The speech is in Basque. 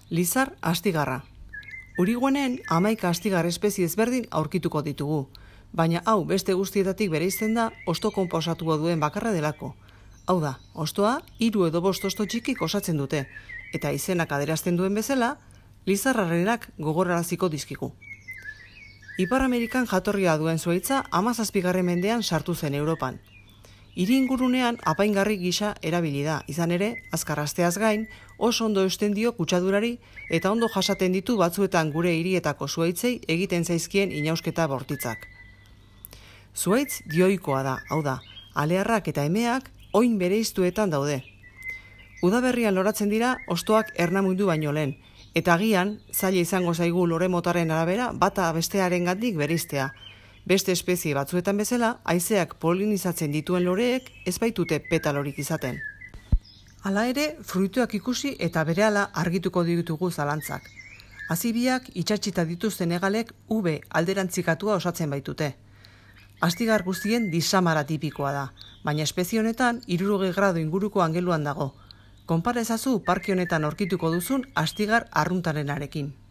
Lizar astigarra. Uriguenen 11 astigar espezie ezberdin aurkituko ditugu, baina hau beste guztietatik bereizten da hosto konposatua duen bakarra delako. Hau da, hostoa 3 edo 5 hosto txikik osatzen dute, eta izenak adierazten duen bezala, lizarrarenak gogoraraziko dizkigu. Ipar Amerikan jatorria duen zuhaitza 17. mendean sartu zen Europan. Hiri ingurunean apaingarri gisa erabili da, izan ere, azkarrazteaz gain, oso ondo eusten dio kutsadurari eta ondo jasaten ditu batzuetan gure hirietako zuhaitzei egiten zaizkien inausketa bortitzak. Zuhaitz dioikoa da, hau da, alearrak eta emeak oin bereiztuetan daude. Udaberrian loratzen dira hostoak ernamundu baino lehen, eta agian zaila izango zaigu lore motaren arabera bata bestearengandik bereiztea. Beste espezie batzuetan bezala, haizeak polinizatzen dituen loreek ez baitute petalorik izaten. Hala ere, fruituak ikusi eta berehala argituko ditugu zalantzak. Hazibiak itsatsita dituzten hegalek V alderantzikatua osatzen baitute. Astigar guztien disamara tipikoa da, baina espezie honetan 60 gradu inguruko angeluan dago. Konpara ezazu parke honetan aurkituko duzun astigar arruntarenarekin.